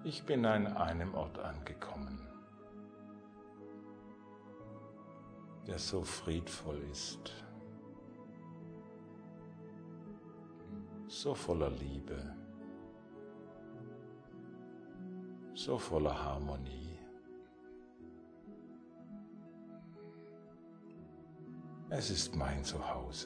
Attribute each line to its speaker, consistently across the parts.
Speaker 1: Ich bin an einem Ort angekommen, der so friedvoll ist, so voller Liebe, so voller Harmonie. Es ist mein Zuhause.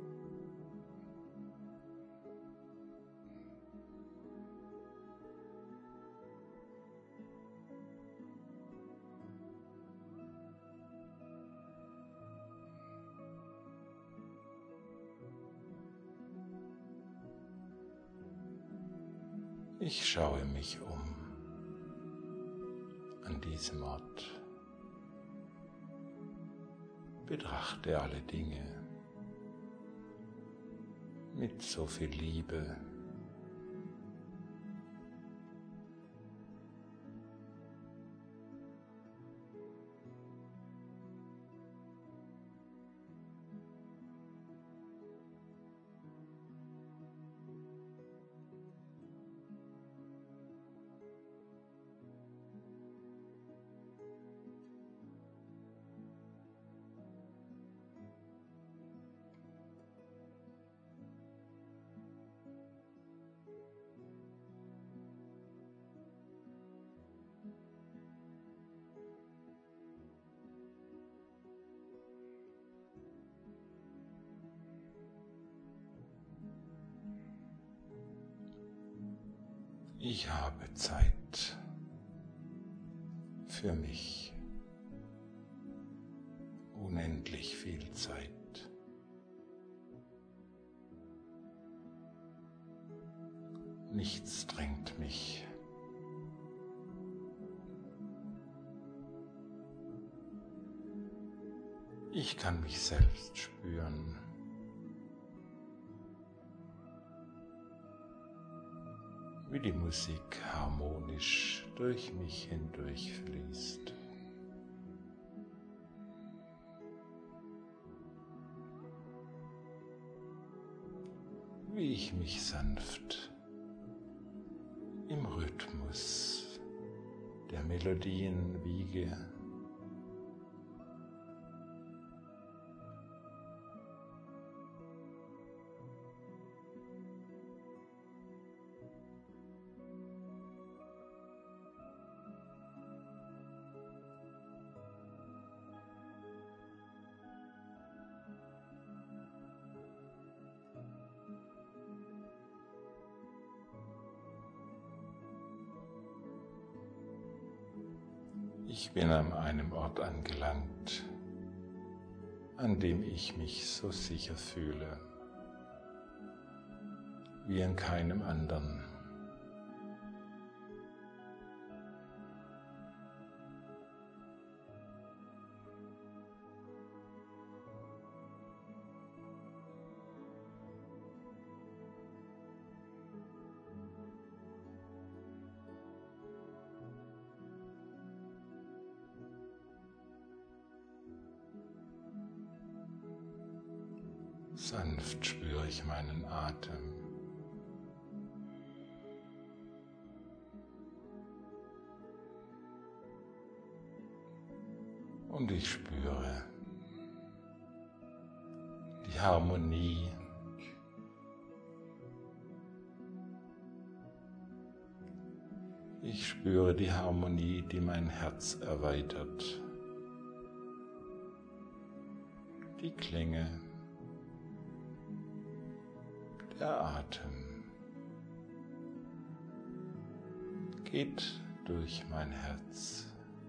Speaker 1: Ich schaue mich um an diesem Ort, betrachte alle Dinge mit so viel Liebe. Ich habe Zeit für mich, unendlich viel Zeit. Nichts drängt mich. Ich kann mich selbst spüren. Wie die Musik harmonisch durch mich hindurch fließt. Wie ich mich sanft im Rhythmus der Melodien wiege. Ich bin an einem Ort angelangt, an dem ich mich so sicher fühle, wie an keinem anderen. Sanft spüre ich meinen Atem. Und ich spüre die Harmonie Ich spüre die Harmonie, die mein Herz erweitert. Die Klänge, der Atem geht durch mein Herz.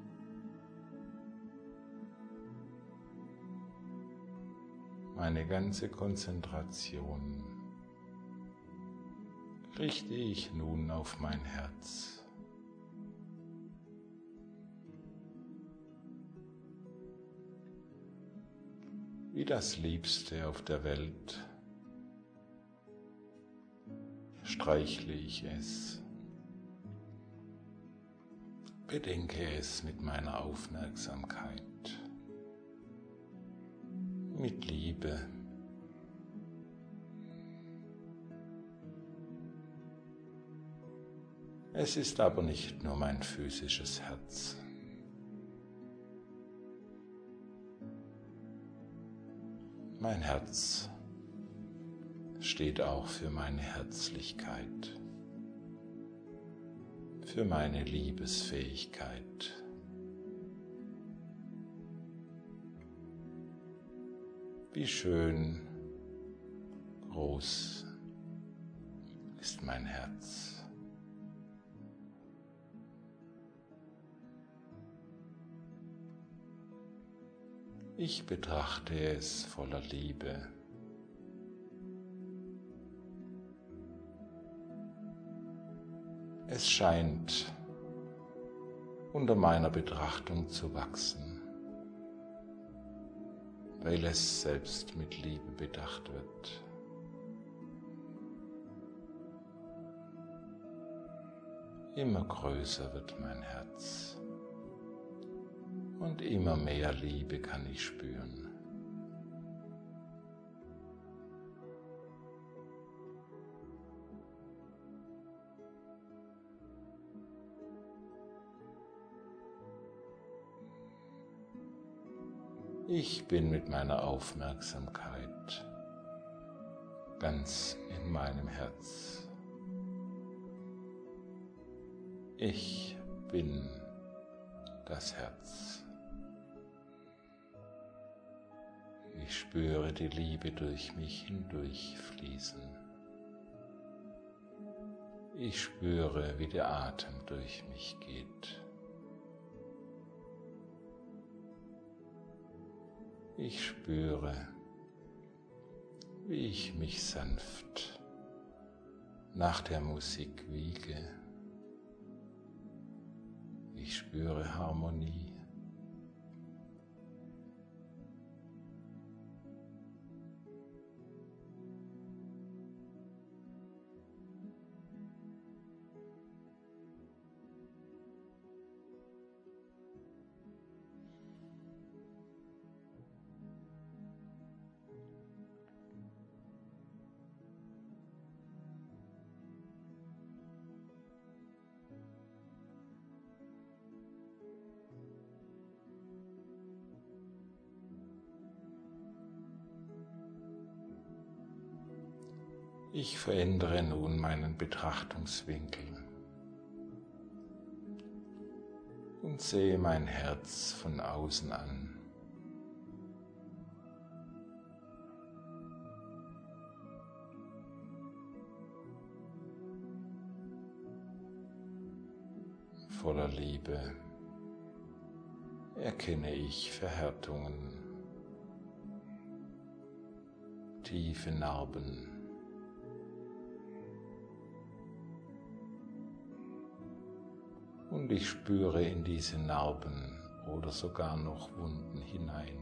Speaker 1: Meine ganze Konzentration richte ich nun auf mein Herz. Wie das Liebste auf der Welt streichle ich es, bedenke es mit meiner Aufmerksamkeit, mit Liebe. Es ist aber nicht nur mein physisches Herz. Mein Herz steht auch für meine Herzlichkeit, für meine Liebesfähigkeit. Wie schön groß ist mein Herz. Ich betrachte es voller Liebe. Es scheint unter meiner Betrachtung zu wachsen, weil es selbst mit Liebe bedacht wird. Immer größer wird mein Herz und immer mehr Liebe kann ich spüren. Ich bin mit meiner Aufmerksamkeit ganz in meinem Herz. Ich bin das Herz. Ich spüre die Liebe durch mich hindurch fließen. Ich spüre, wie der Atem durch mich geht. Ich spüre, wie ich mich sanft nach der Musik wiege. Ich spüre Harmonie. Ich verändere nun meinen Betrachtungswinkel und sehe mein Herz von außen an. Voller Liebe erkenne ich Verhärtungen, tiefe Narben. Und ich spüre in diese Narben oder sogar noch Wunden hinein.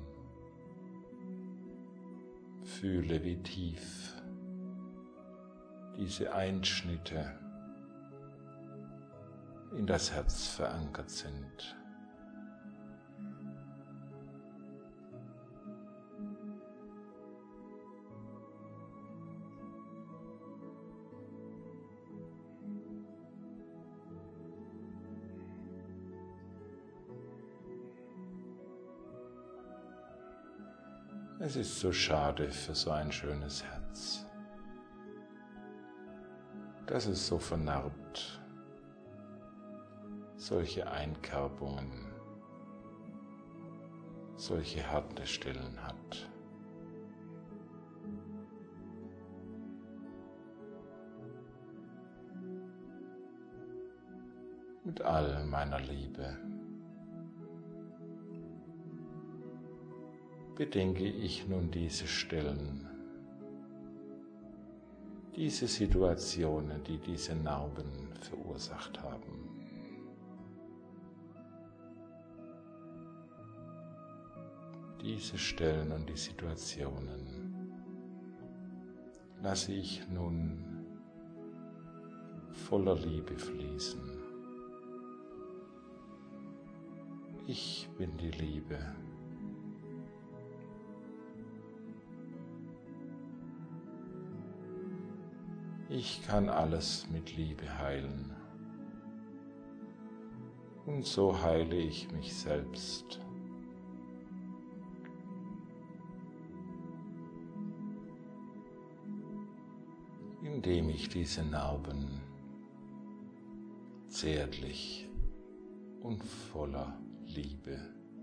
Speaker 1: Fühle, wie tief diese Einschnitte in das Herz verankert sind. Es ist so schade für so ein schönes Herz, dass es so vernarbt, solche Einkerbungen, solche harte Stellen hat. Mit all meiner Liebe bedenke ich nun diese Stellen, diese Situationen, die diese Narben verursacht haben. Diese Stellen und die Situationen lasse ich nun voller Liebe fließen. Ich bin die Liebe. Ich kann alles mit Liebe heilen. Und so heile ich mich selbst. Indem ich diese Narben zärtlich und voller Liebe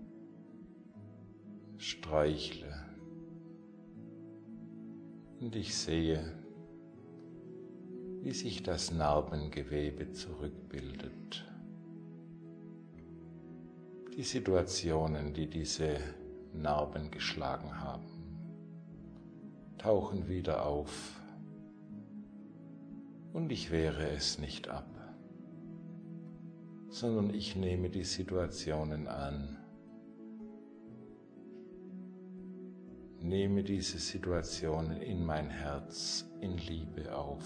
Speaker 1: streichle und ich sehe, wie sich das Narbengewebe zurückbildet. Die Situationen, die diese Narben geschlagen haben, tauchen wieder auf und ich wehre es nicht ab, sondern ich nehme die Situationen an, nehme diese Situationen in mein Herz in Liebe auf.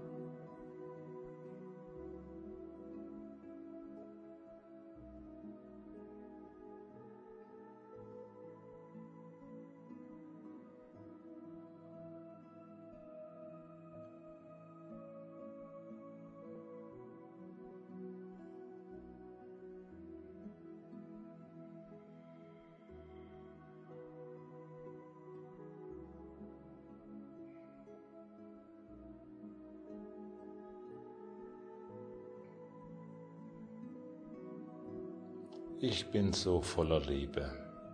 Speaker 1: Ich bin so voller Liebe.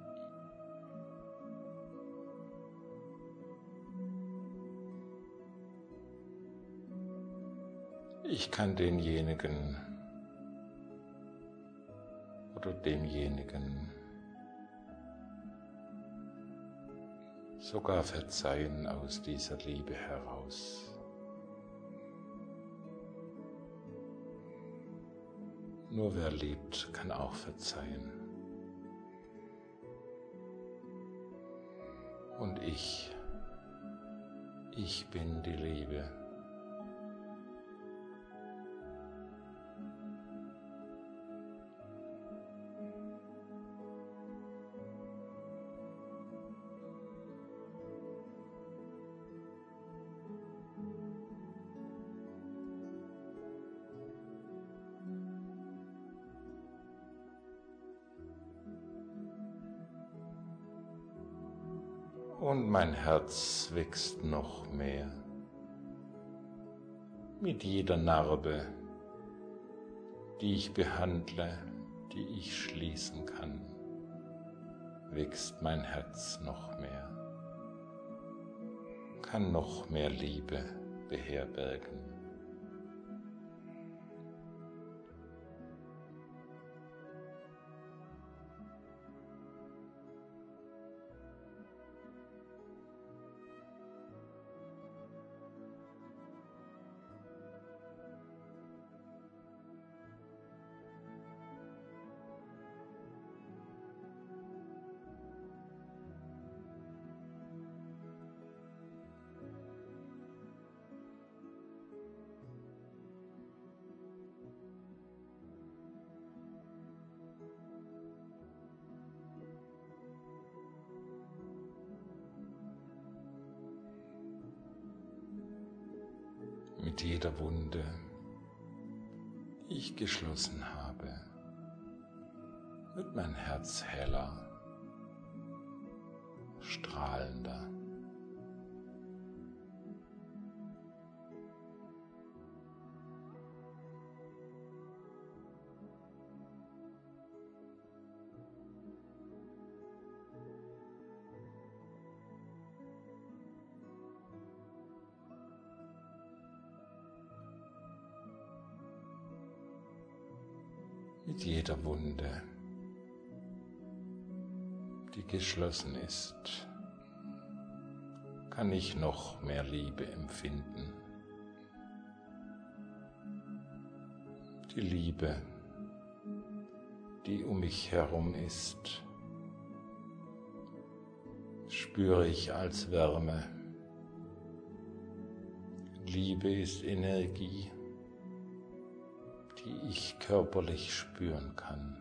Speaker 1: Ich kann denjenigen oder demjenigen sogar verzeihen aus dieser Liebe heraus. Nur wer liebt, kann auch verzeihen. Und ich bin die Liebe. Und mein Herz wächst noch mehr. Mit jeder Narbe, die ich behandle, die ich schließen kann, wächst mein Herz noch mehr, kann noch mehr Liebe beherbergen. Mit jeder Wunde, die ich geschlossen habe, wird mein Herz heller, strahlender. Mit jeder Wunde, die geschlossen ist, kann ich noch mehr Liebe empfinden. Die Liebe, die um mich herum ist, spüre ich als Wärme. Liebe ist Energie, die ich körperlich spüren kann.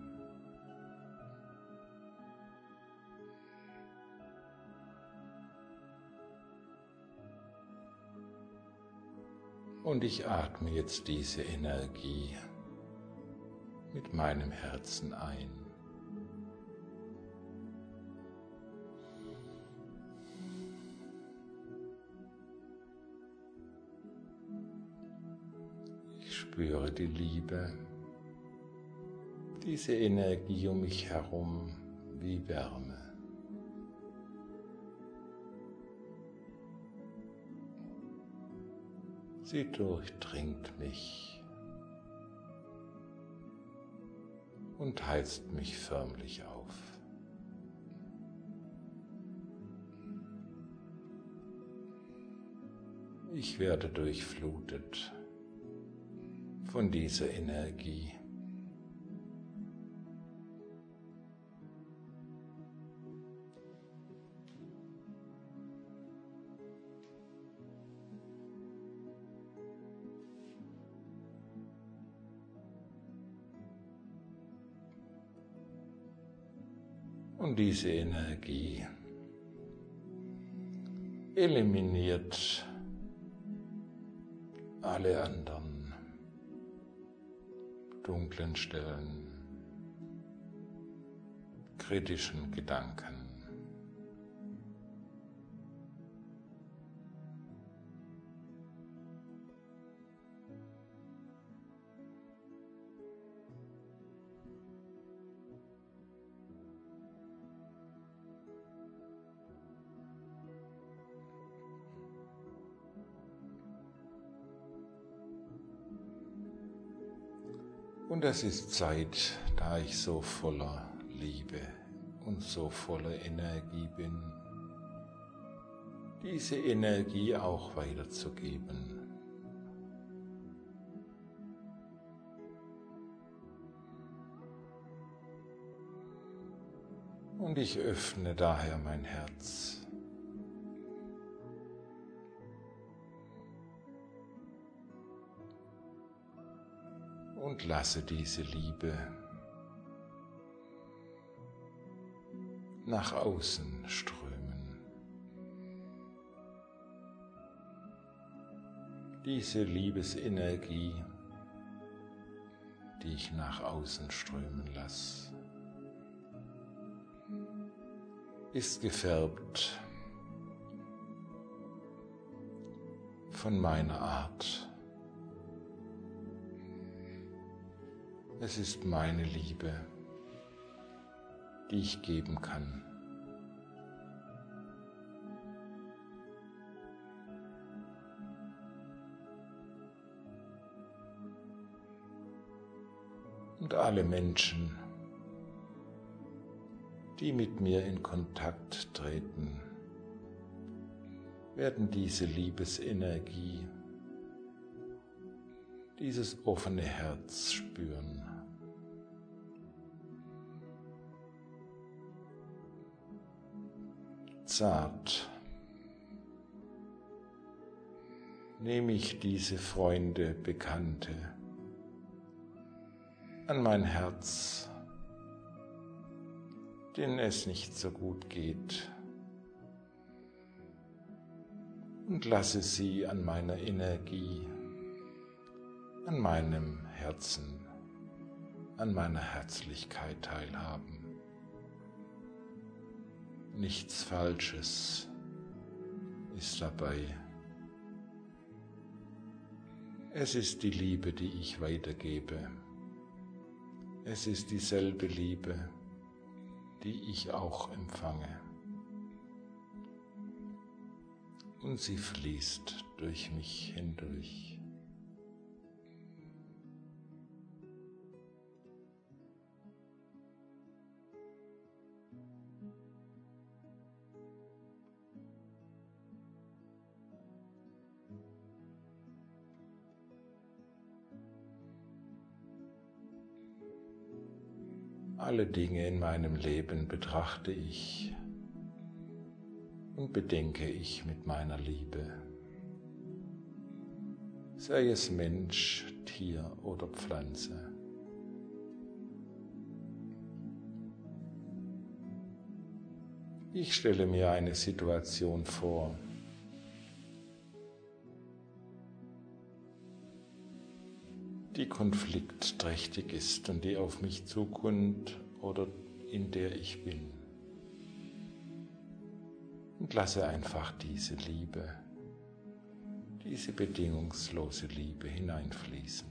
Speaker 1: Und ich atme jetzt diese Energie mit meinem Herzen ein. Ich spüre die Liebe, diese Energie um mich herum wie Wärme. Sie durchdringt mich und heizt mich förmlich auf. Ich werde durchflutet von dieser Energie. Und diese Energie eliminiert alle anderen dunklen Stellen, kritischen Gedanken. Und es ist Zeit, da ich so voller Liebe und so voller Energie bin, diese Energie auch weiterzugeben. Und ich öffne daher mein Herz. Und lasse diese Liebe nach außen strömen. Diese Liebesenergie, die ich nach außen strömen lasse, ist gefärbt von meiner Art. Es ist meine Liebe, die ich geben kann. Und alle Menschen, die mit mir in Kontakt treten, werden diese Liebesenergie, dieses offene Herz spüren. Zart nehme ich diese Freunde, Bekannte an mein Herz, denen es nicht so gut geht, und lasse sie an meiner Energie, an meinem Herzen, an meiner Herzlichkeit teilhaben. Nichts Falsches ist dabei. Es ist die Liebe, die ich weitergebe. Es ist dieselbe Liebe, die ich auch empfange. Und sie fließt durch mich hindurch. Alle Dinge in meinem Leben betrachte ich und bedenke ich mit meiner Liebe, sei es Mensch, Tier oder Pflanze. Ich stelle mir eine Situation vor, die konfliktträchtig ist und die auf mich zukommt oder in der ich bin. Und lasse einfach diese Liebe, diese bedingungslose Liebe hineinfließen.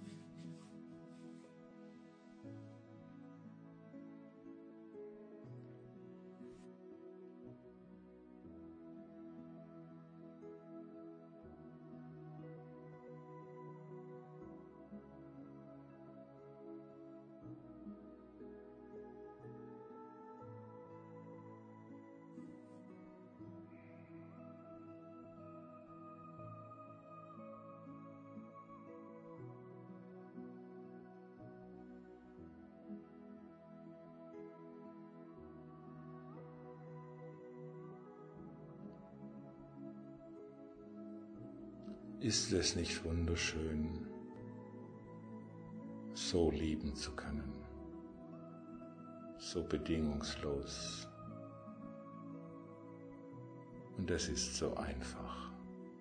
Speaker 1: Ist es nicht wunderschön, so lieben zu können, so bedingungslos? Und es ist so einfach.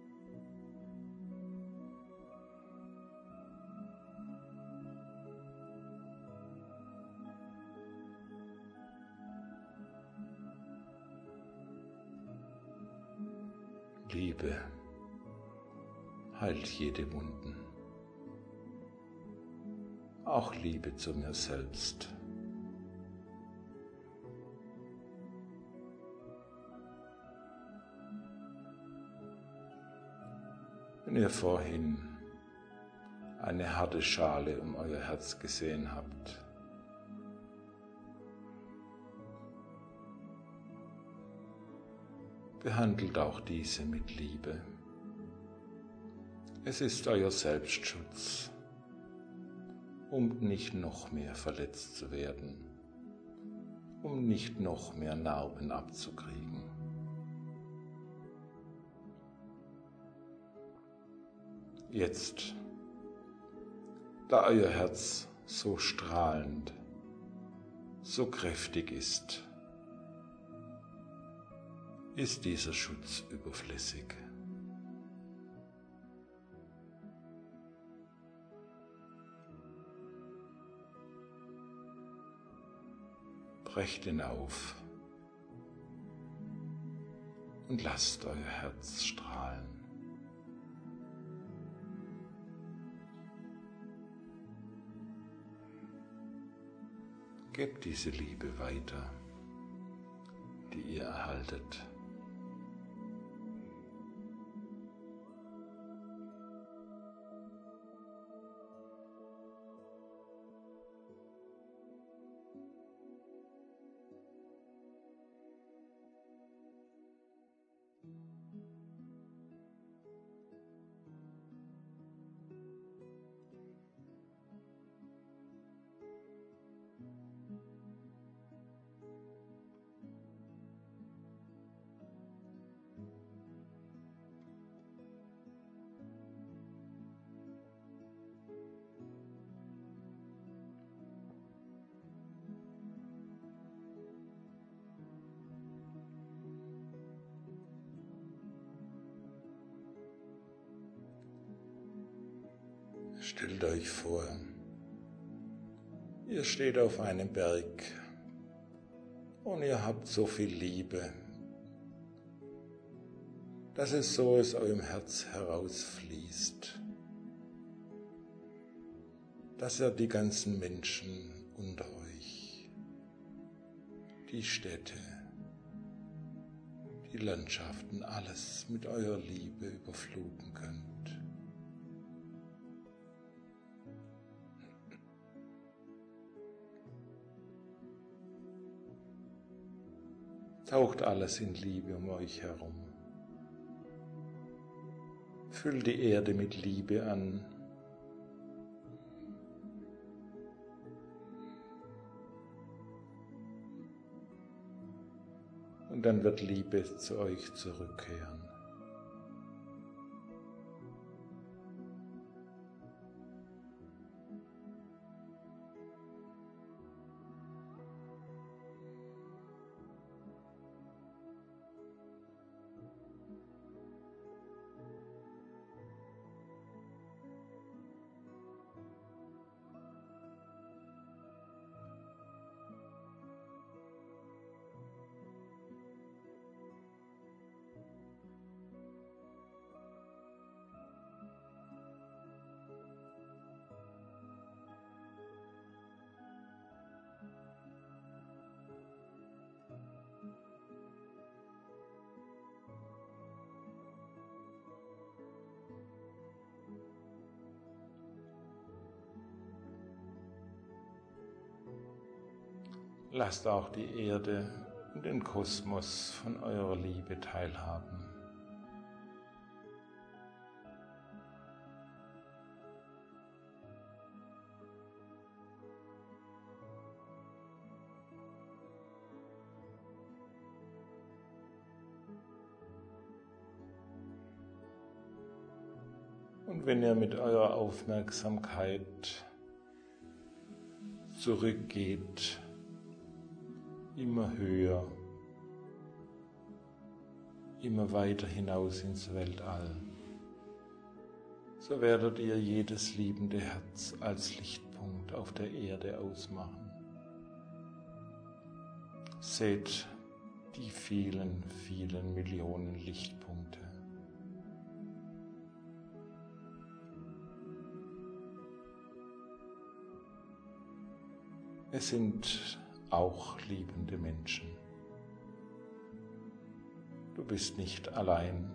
Speaker 1: Liebe heilt jede Wunden, auch Liebe zu mir selbst. Wenn ihr vorhin eine harte Schale um euer Herz gesehen habt, behandelt auch diese mit Liebe. Es ist euer Selbstschutz, um nicht noch mehr verletzt zu werden, um nicht noch mehr Narben abzukriegen. Jetzt, da euer Herz so strahlend, so kräftig ist dieser Schutz überflüssig. Brecht ihn auf und lasst euer Herz strahlen. Gebt diese Liebe weiter, die ihr erhaltet. Stellt euch vor, ihr steht auf einem Berg und ihr habt so viel Liebe, dass es so aus eurem Herz herausfließt, dass ihr die ganzen Menschen unter euch, die Städte, die Landschaften, alles mit eurer Liebe überfluten könnt. Taucht alles in Liebe um euch herum. Füllt die Erde mit Liebe an. Und dann wird Liebe zu euch zurückkehren. Lasst auch die Erde und den Kosmos von eurer Liebe teilhaben. Und wenn ihr mit eurer Aufmerksamkeit zurückgeht, immer höher, immer weiter hinaus ins Weltall, so werdet ihr jedes liebende Herz als Lichtpunkt auf der Erde ausmachen. Seht die vielen, vielen Millionen Lichtpunkte. Es sind auch liebende Menschen. Du bist nicht allein.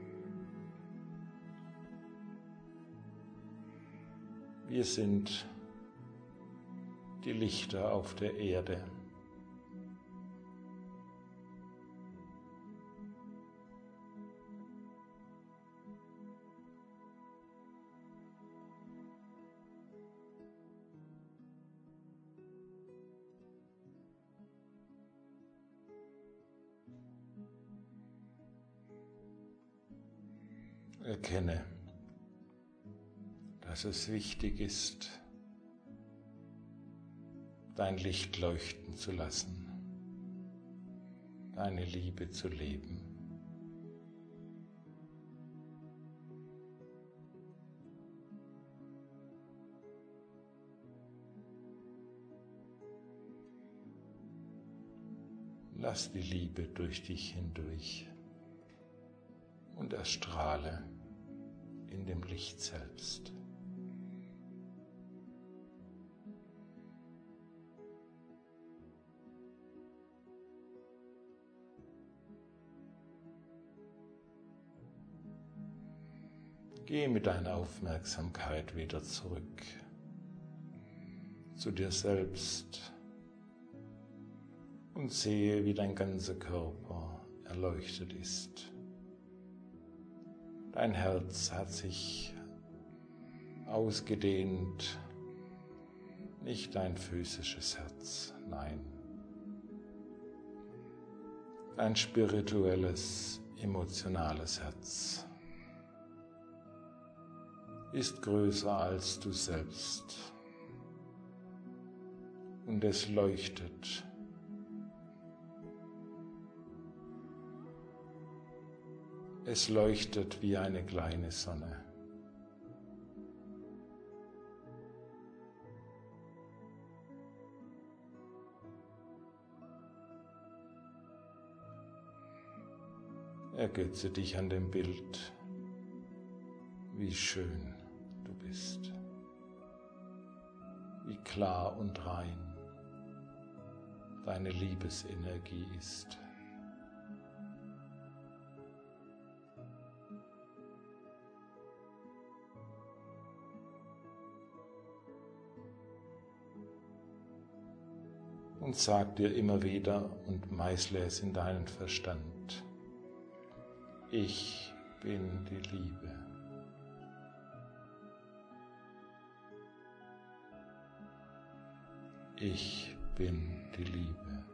Speaker 1: Wir sind die Lichter auf der Erde. Erkenne, dass es wichtig ist, dein Licht leuchten zu lassen, deine Liebe zu leben. Lass die Liebe durch dich hindurch und erstrahle in dem Licht selbst. Geh mit deiner Aufmerksamkeit wieder zurück zu dir selbst und sehe, wie dein ganzer Körper erleuchtet ist. Dein Herz hat sich ausgedehnt, nicht dein physisches Herz, nein. Dein spirituelles, emotionales Herz ist größer als du selbst und es leuchtet. Es leuchtet wie eine kleine Sonne. Ergötze dich an dem Bild, wie schön du bist, wie klar und rein deine Liebesenergie ist. Und sag dir immer wieder und meißle es in deinen Verstand: Ich bin die Liebe. Ich bin die Liebe.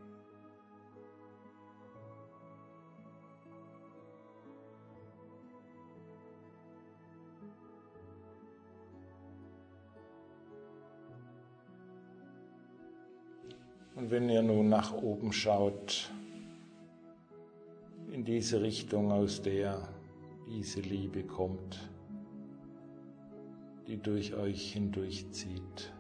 Speaker 1: Und wenn ihr nun nach oben schaut, in diese Richtung, aus der diese Liebe kommt, die durch euch hindurchzieht,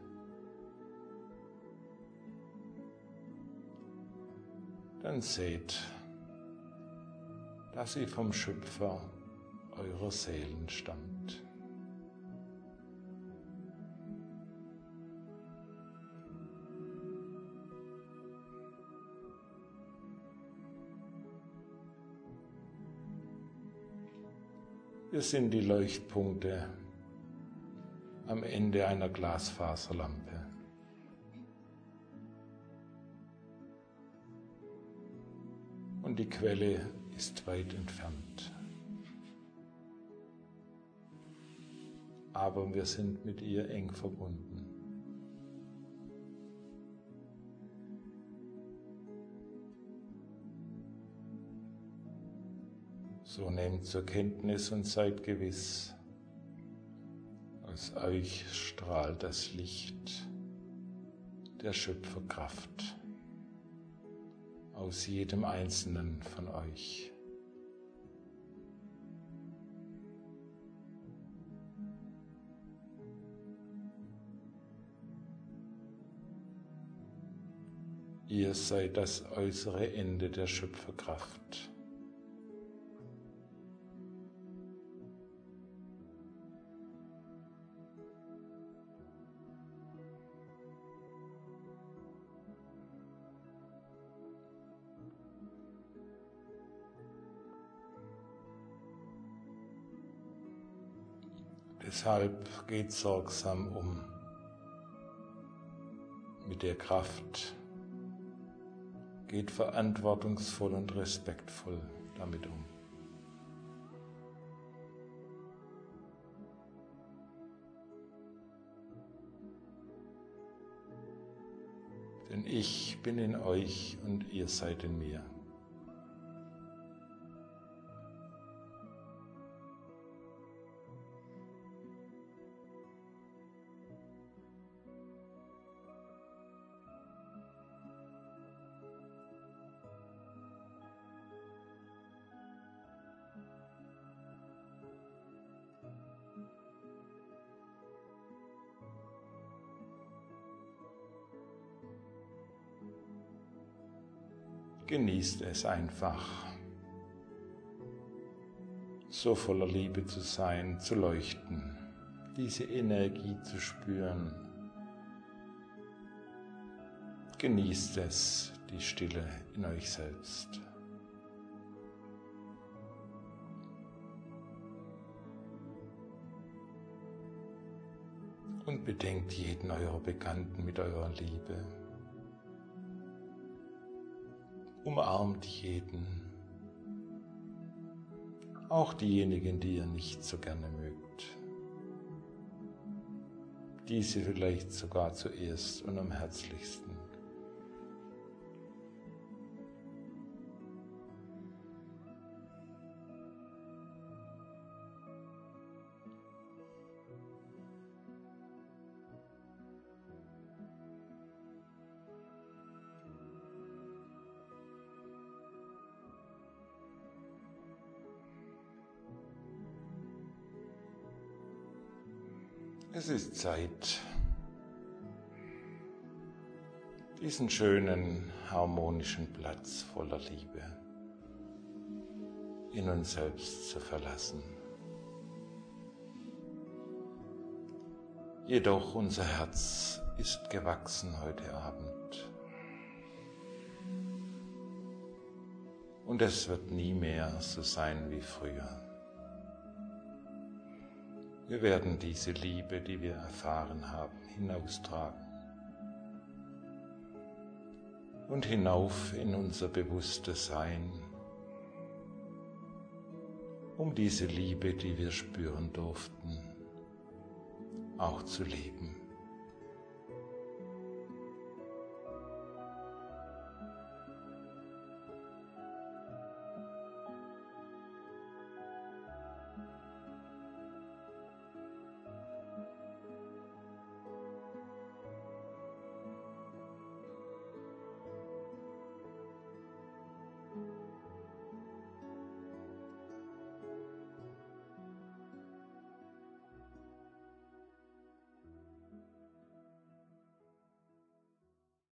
Speaker 1: dann seht, dass sie vom Schöpfer eurer Seelen stammt. Wir sind die Leuchtpunkte am Ende einer Glasfaserlampe. und die Quelle ist weit entfernt. Aber wir sind mit ihr eng verbunden. So nehmt zur Kenntnis und seid gewiss, aus euch strahlt das Licht der Schöpferkraft, aus jedem Einzelnen von euch. Ihr seid das äußere Ende der Schöpferkraft. Deshalb geht sorgsam um mit der Kraft, geht verantwortungsvoll und respektvoll damit um. Denn ich bin in euch und ihr seid in mir. Genießt es einfach, so voller Liebe zu sein, zu leuchten, diese Energie zu spüren. Genießt es, die Stille in euch selbst. Und bedenkt jeden eurer Bekannten mit eurer Liebe. Umarmt jeden, auch diejenigen, die ihr nicht so gerne mögt, diese vielleicht sogar zuerst und am herzlichsten. Es ist Zeit, diesen schönen, harmonischen Platz voller Liebe in uns selbst zu verlassen. Jedoch unser Herz ist gewachsen heute Abend und es wird nie mehr so sein wie früher. Wir werden diese Liebe, die wir erfahren haben, hinaustragen und hinauf in unser bewusstes Sein, um diese Liebe, die wir spüren durften, auch zu leben.